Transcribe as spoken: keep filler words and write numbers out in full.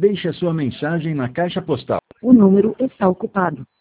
Deixe a sua mensagem na caixa postal. O número está ocupado.